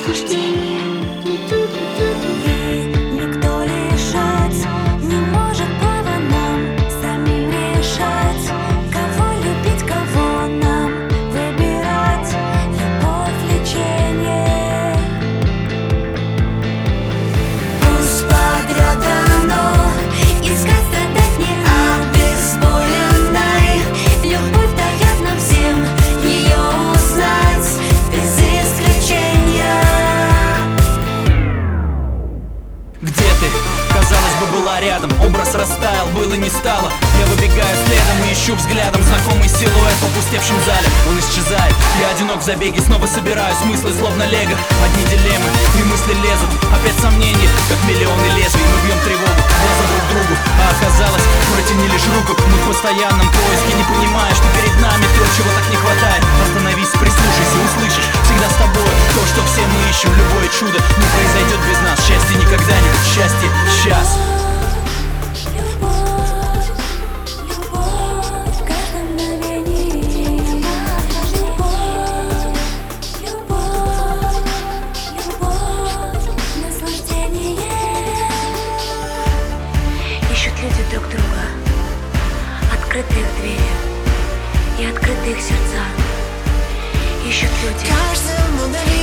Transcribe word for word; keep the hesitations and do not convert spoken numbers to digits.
наслаждение. Никто лишать не может права нам самим решать, кого любить, кого нам выбирать. Любовь, лечение. Пусть подряд оно искать, страдать не обезболенной. Любовь дает нам всем ее узнать без исключения. Где ты? Казалось бы, была рядом. Образ растаял, было не стало. Я выбегаю следом и ищу взглядом знакомый силуэт в опустевшем зале. Он исчезает, я одинок в забеге. Снова собираю смыслы, словно лего. Одни дилеммы и мысли лезут. Опять сомнения, как миллионы лезвий. Мы бьем тревогу, глаза друг другу. А оказалось, протяни лишь руку. Мы в постоянном поиске, не понимая, что перед нами то, чего так не хватает. Остановись, прислушайся, услышишь. Всегда с тобой то, что все мы ищем. Любое чудо не произойдет без нас. Счастье никогда не будет, счастье сейчас. Люди друг друга, открытые их двери и открытые их сердца. Ищут люди. Каждому